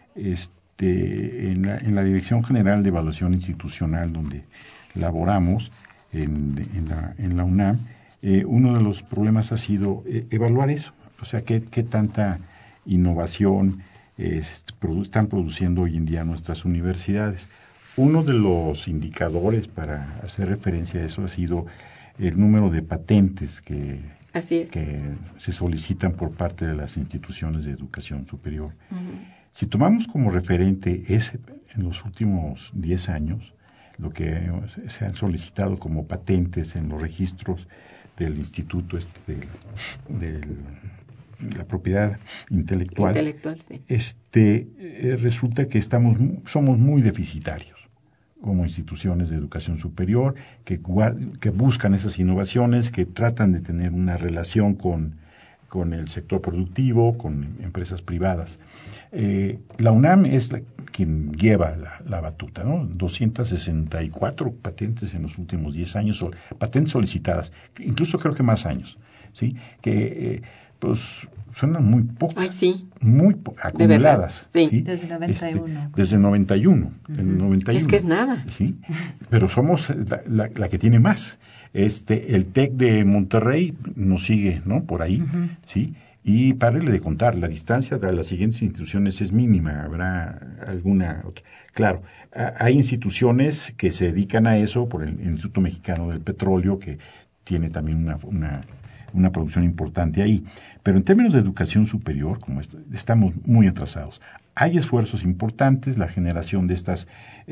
En la Dirección General de Evaluación Institucional, donde laboramos en la UNAM, uno de los problemas ha sido evaluar eso, o sea, qué tanta innovación están produciendo hoy en día nuestras universidades. Uno de los indicadores para hacer referencia a eso ha sido el número de patentes que se solicitan por parte de las instituciones de educación superior. Si tomamos como referente en los últimos 10 años, lo que se han solicitado como patentes en los registros del Instituto de la Propiedad Intelectual, sí. Resulta que somos muy deficitarios como instituciones de educación superior, que buscan esas innovaciones, que tratan de tener una relación con el sector productivo, con empresas privadas. La UNAM es quien lleva la batuta, ¿no? 264 patentes en los últimos 10 años, patentes solicitadas, incluso creo que más años, ¿sí? Que Pues suenan muy pocas.
Ay, sí.
Acumuladas.
Sí.
¿sí?
Desde 91.
Desde el 91. El 91.
Es que es nada.
Sí, pero somos la que tiene más. El TEC de Monterrey nos sigue, ¿no? Por ahí, ¿sí? Y párele de contar, la distancia de las siguientes instituciones es mínima, habrá alguna otra. Claro, hay instituciones que se dedican a eso, por el Instituto Mexicano del Petróleo, que tiene también una producción importante ahí. Pero en términos de educación superior, como estamos muy atrasados. Hay esfuerzos importantes, la generación de estas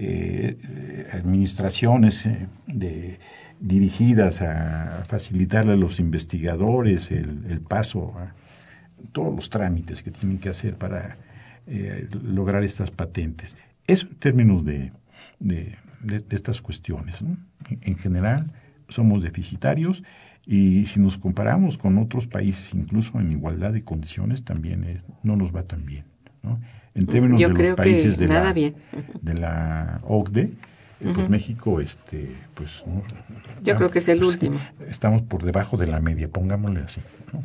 administraciones dirigidas a facilitarle a los investigadores el paso a todos los trámites que tienen que hacer para lograr estas patentes. Eso en términos de estas cuestiones, ¿no? En general somos deficitarios y si nos comparamos con otros países, incluso en igualdad de condiciones, también no nos va tan bien, ¿no? En términos de los países de la OCDE, pues México, pues... ¿no?
Yo creo que es el último.
Estamos por debajo de la media, pongámosle así, ¿no?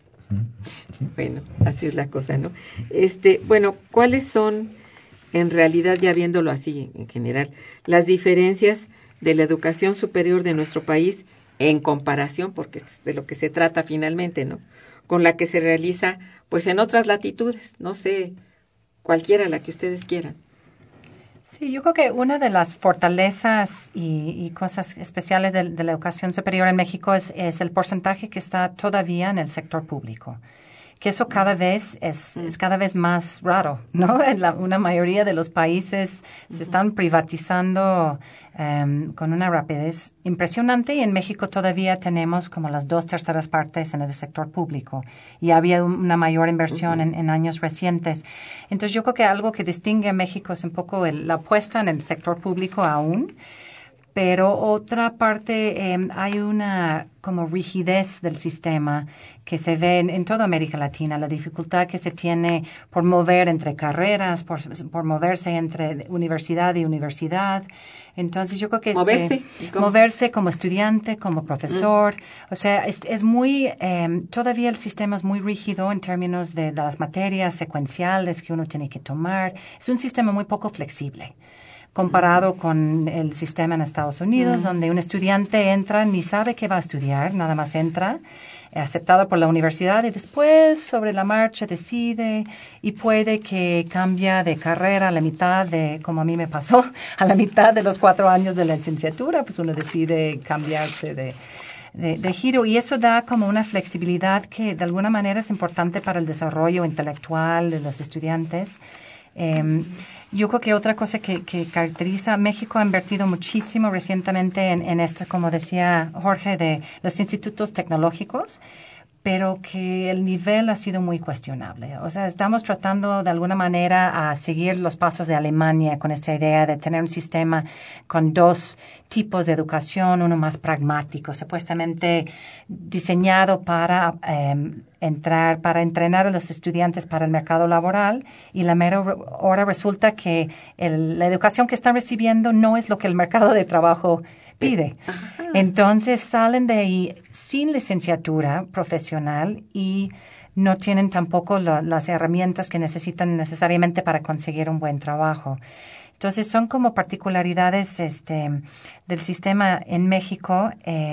Bueno, así es la cosa, ¿no? Bueno, ¿cuáles son, en realidad, ya viéndolo así en general, las diferencias de la educación superior de nuestro país en comparación, porque es de lo que se trata finalmente, ¿no? Con la que se realiza, pues, en otras latitudes, no sé, cualquiera, la que ustedes quieran.
Sí, yo creo que una de las fortalezas y cosas especiales de la educación superior en México es el porcentaje que está todavía en el sector público. Que eso cada vez es cada vez más raro, ¿no? Una mayoría de los países se están privatizando con una rapidez impresionante y en México todavía tenemos como las 2/3 partes en el sector público y había una mayor inversión en años recientes. Entonces yo creo que algo que distingue a México es un poco la apuesta en el sector público aún. Pero otra parte, hay una como rigidez del sistema que se ve en toda América Latina, la dificultad que se tiene por mover entre carreras, por moverse entre universidad y universidad. Entonces yo creo que moverse como estudiante, como profesor, o sea, es muy, todavía el sistema es muy rígido en términos de las materias secuenciales que uno tiene que tomar. Es un sistema muy poco flexible comparado con el sistema en Estados Unidos, donde un estudiante entra, ni sabe qué va a estudiar, nada más entra, aceptado por la universidad y después sobre la marcha decide y puede que cambie de carrera a la mitad como a mí me pasó, a la mitad de los 4 años de la licenciatura, pues uno decide cambiarse de giro y eso da como una flexibilidad que de alguna manera es importante para el desarrollo intelectual de los estudiantes. Yo creo que otra cosa que caracteriza, México ha invertido muchísimo recientemente en esto, como decía Jorge, de los institutos tecnológicos, pero que el nivel ha sido muy cuestionable. O sea, estamos tratando de alguna manera a seguir los pasos de Alemania con esta idea de tener un sistema con 2 tipos de educación, uno más pragmático, supuestamente diseñado para entrenar a los estudiantes para el mercado laboral y la mera hora resulta que la educación que están recibiendo no es lo que el mercado de trabajo pide. Entonces salen de ahí sin licenciatura profesional y no tienen tampoco las herramientas que necesitan necesariamente para conseguir un buen trabajo. Entonces son como particularidades del sistema en México.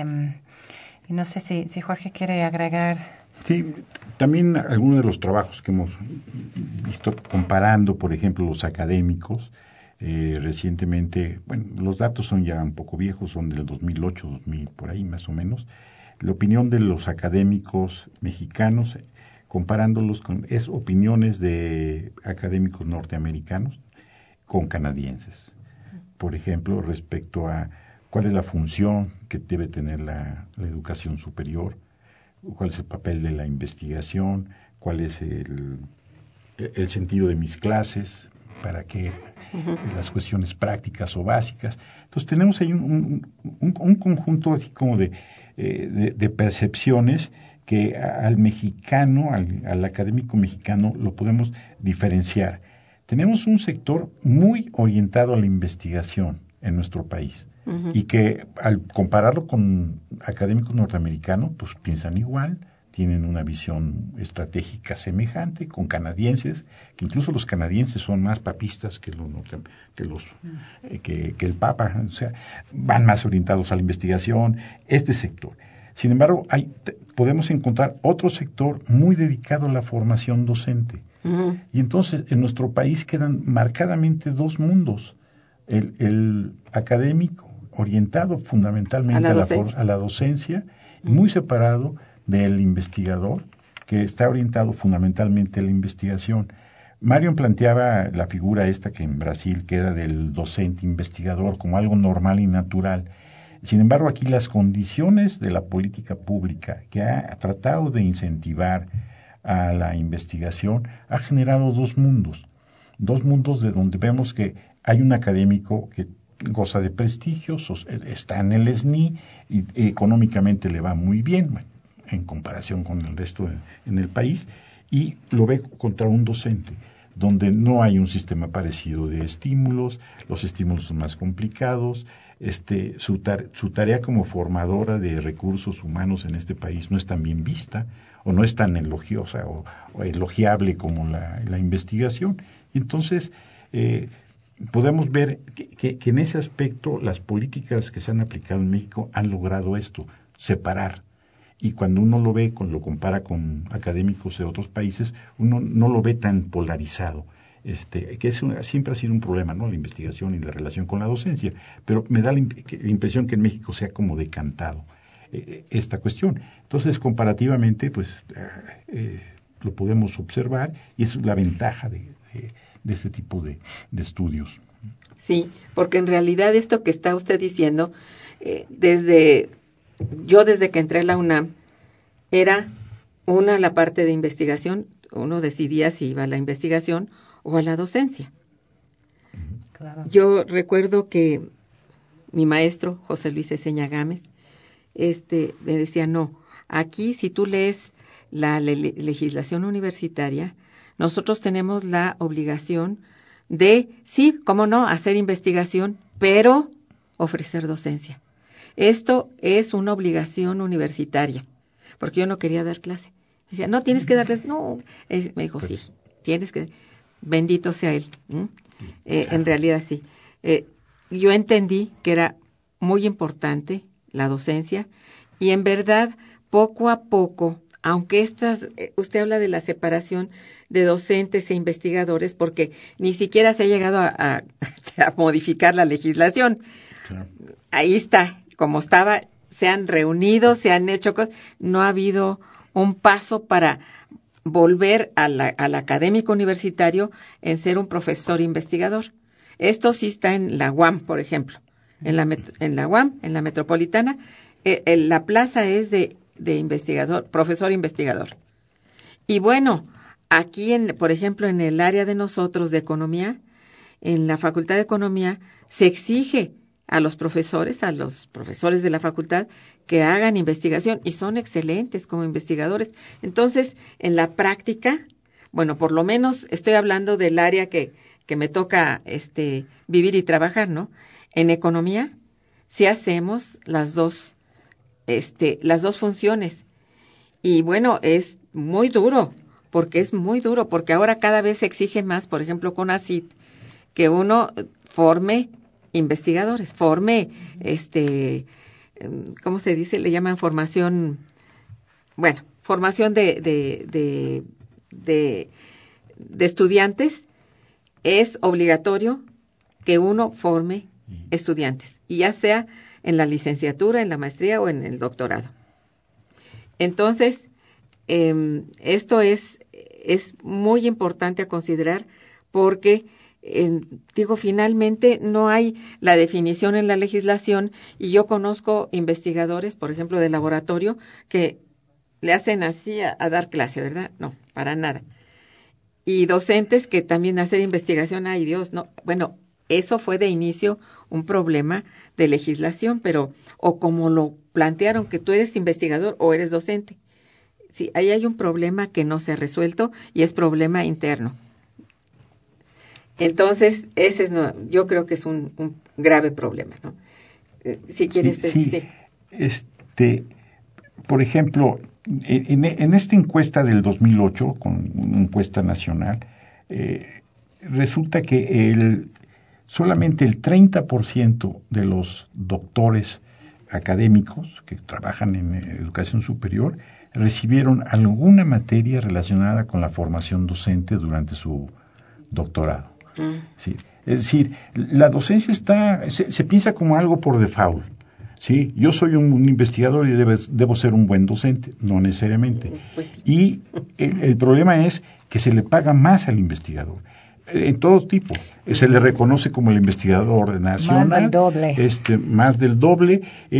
Y no sé si Jorge quiere agregar.
Sí, también algunos de los trabajos que hemos visto comparando, por ejemplo, los académicos. Recientemente, bueno, los datos son ya un poco viejos, son del 2008, 2000, por ahí más o menos. La opinión de los académicos mexicanos, comparándolos es opiniones de académicos norteamericanos con canadienses. Por ejemplo, respecto a cuál es la función que debe tener la educación superior, cuál es el papel de la investigación, cuál es el sentido de mis clases, para qué las cuestiones prácticas o básicas. Entonces tenemos ahí un conjunto así como de percepciones que al mexicano, al académico mexicano, lo podemos diferenciar. Tenemos un sector muy orientado a la investigación en nuestro país y que al compararlo con académicos norteamericanos, pues piensan igual, tienen una visión estratégica semejante con canadienses, que incluso los canadienses son más papistas que el Papa, o sea, van más orientados a la investigación, este sector. Sin embargo, podemos encontrar otro sector muy dedicado a la formación docente. Uh-huh. Y entonces en nuestro país quedan marcadamente dos mundos, el académico orientado fundamentalmente a la docencia, muy separado del investigador, que está orientado fundamentalmente a la investigación. Marion planteaba la figura esta que en Brasil queda del docente investigador como algo normal y natural. Sin embargo, aquí las condiciones de la política pública que ha tratado de incentivar a la investigación ha generado dos mundos de donde vemos que hay un académico que goza de prestigio, está en el SNI y económicamente le va muy bien, bueno, en comparación con el resto en el país, y lo ve contra un docente, donde no hay un sistema parecido de estímulos, los estímulos son más complicados, su tarea como formadora de recursos humanos en este país no es tan bien vista, o no es tan elogiosa o elogiable como la investigación. Y entonces podemos ver que en ese aspecto las políticas que se han aplicado en México han logrado esto, separar. Y cuando uno lo ve, lo compara con académicos de otros países, uno no lo ve tan polarizado, que siempre ha sido un problema, ¿no? La investigación y la relación con la docencia, pero me da la impresión que en México se ha como decantado esta cuestión. Entonces, comparativamente, pues lo podemos observar y es la ventaja de este tipo de estudios.
Sí, porque en realidad esto que está usted diciendo, desde que entré a la UNAM, era la parte de investigación, uno decidía si iba a la investigación o a la docencia. Claro. Yo recuerdo que mi maestro, José Luis Eseña Gámez, me decía, no, aquí si tú lees la legislación universitaria, nosotros tenemos la obligación de, sí, cómo no, hacer investigación, pero ofrecer docencia. Esto es una obligación universitaria, porque yo no quería dar clase. Me decía, no, tienes que darles, no. Me dijo, sí, tienes que, bendito sea él. En realidad sí. Yo entendí que era muy importante la docencia y en verdad, poco a poco, aunque usted habla de la separación de docentes e investigadores, porque ni siquiera se ha llegado a modificar la legislación. Claro. Ahí está. Como estaba, se han reunido, se han hecho cosas, no ha habido un paso para volver al académico universitario en ser un profesor investigador. Esto sí está en la UAM, por ejemplo. En la UAM, en la metropolitana, la plaza es de investigador, profesor investigador. Y bueno, aquí, por ejemplo, en el área de nosotros de economía, en la Facultad de Economía, se exige a los profesores de la facultad que hagan investigación y son excelentes como investigadores. Entonces, en la práctica, bueno, por lo menos estoy hablando del área que me toca vivir y trabajar, ¿no? En economía, sí hacemos las dos funciones. Y bueno, es muy duro, porque ahora cada vez se exige más, por ejemplo, con CONACYT, que uno forme investigadores, ¿cómo se dice? Le llaman formación de estudiantes. Es obligatorio que uno forme estudiantes, y ya sea en la licenciatura, en la maestría o en el doctorado. Entonces, esto es muy importante a considerar porque finalmente no hay la definición en la legislación, y yo conozco investigadores, por ejemplo, de laboratorio, que le hacen así a dar clase, ¿verdad? No, para nada. Y docentes que también hacen investigación, ay Dios, no. Bueno, eso fue de inicio un problema de legislación, o como lo plantearon, que tú eres investigador o eres docente. Sí, ahí hay un problema que no se ha resuelto y es problema interno. Entonces, yo creo que es un grave problema, ¿no? Si quieres...
Sí. Por ejemplo, En esta encuesta del 2008, con una encuesta nacional, resulta que solamente el 30% de los doctores académicos que trabajan en educación superior recibieron alguna materia relacionada con la formación docente durante su doctorado. ¿Sí? Es decir, la docencia se piensa como algo por default. ¿Sí? Yo soy un investigador y debo ser un buen docente, no necesariamente.
Pues sí.
Y el problema es que se le paga más al investigador. En todo tipo. Se le reconoce como el investigador nacional.
Más del doble.
Más del doble.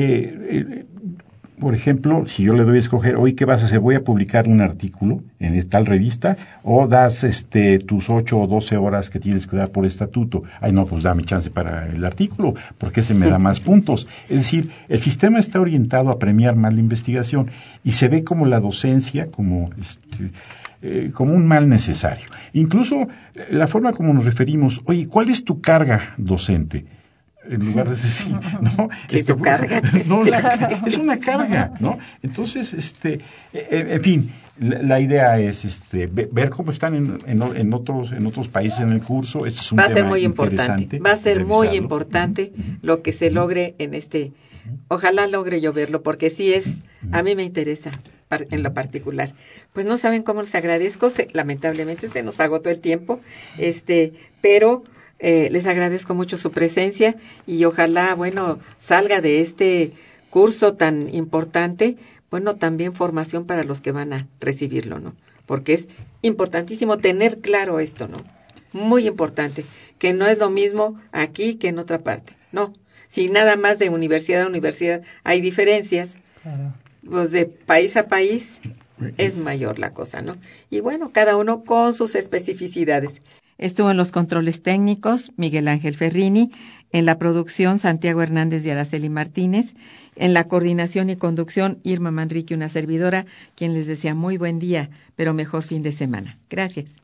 Por ejemplo, si yo le doy a escoger, hoy ¿qué vas a hacer? Voy a publicar un artículo en tal revista, o das tus 8 o 12 horas que tienes que dar por estatuto. Ay, no, pues dame chance para el artículo, porque ese me da más puntos. Es decir, el sistema está orientado a premiar más la investigación y se ve como la docencia, como un mal necesario. Incluso la forma como nos referimos, oye, ¿cuál es tu carga docente? En lugar de decir, ¿no?
Tu carga.
No, es una carga, ¿no? Entonces, en fin, la idea es ver cómo están en otros países en el curso. Este es un
va a
tema
ser muy importante. Va a ser muy importante lo que se logre en ojalá logre yo verlo, porque sí a mí me interesa en lo particular. Pues no saben cómo les agradezco, lamentablemente se nos agotó el tiempo, pero les agradezco mucho su presencia y ojalá, salga de este curso tan importante, también formación para los que van a recibirlo, ¿no? Porque es importantísimo tener claro esto, ¿no? Muy importante, que no es lo mismo aquí que en otra parte, no. Si nada más de universidad a universidad hay diferencias,
Claro.
Pues de país a país es mayor la cosa, ¿no? Y cada uno con sus especificidades. Estuvo en los controles técnicos Miguel Ángel Ferrini, en la producción Santiago Hernández y Araceli Martínez, en la coordinación y conducción Irma Manrique, una servidora, quien les desea muy buen día, pero mejor fin de semana. Gracias.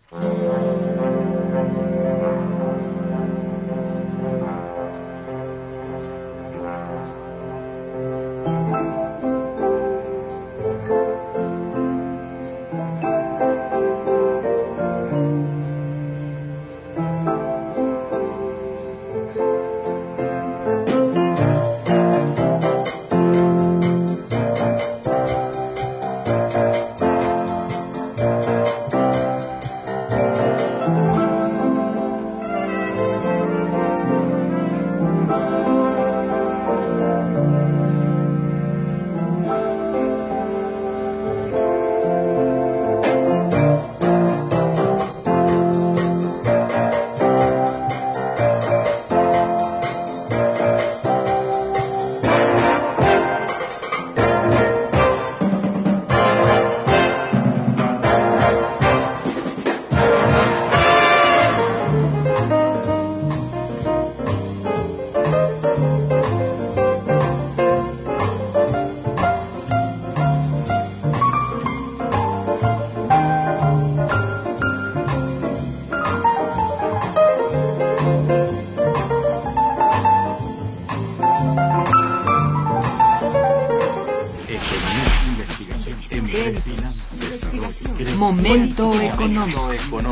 Momento económico.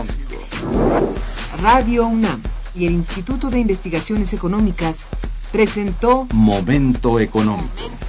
Radio UNAM y el Instituto de Investigaciones Económicas presentó
Momento económico.